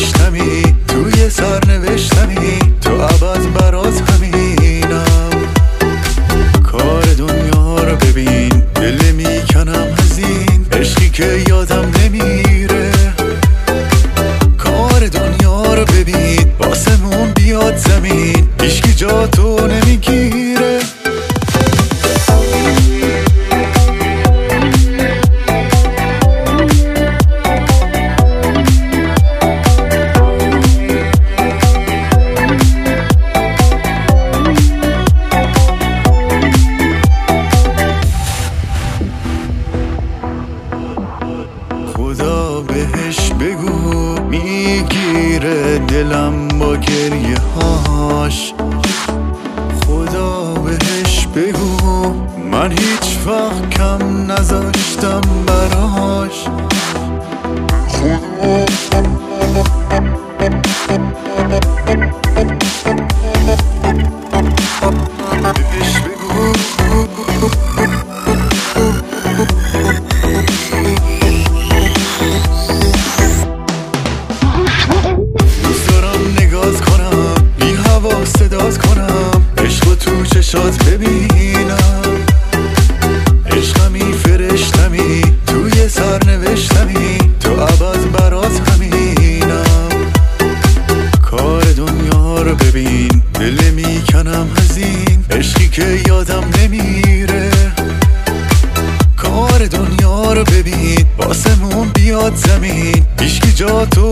فرشتمی، توی سرنوشتمی، تو ابد برات همینم. کار دنیا رو ببین، دل میکنم هزین، عشقی که یادم نمیره. کار دنیا رو ببین، واسمون بیاد زمین، هیچکی جا تو نمیگیره. خدا بهش بگو میگیره دلم با گریه هاش. خدا بهش بگو من هیچ وقت کم نذاشتم براش. بهش بگو صدات کنم، عشق تو چشات ببینم. عشقمی فرشتمی، توی سرنوشتمی، تو ابد برات همینم. کار دنیا رو ببین، دل میکنم هزین، عشقی که یادم نمیره. کار دنیا رو ببین، واسمون بیاد زمین، هیچکی جا تو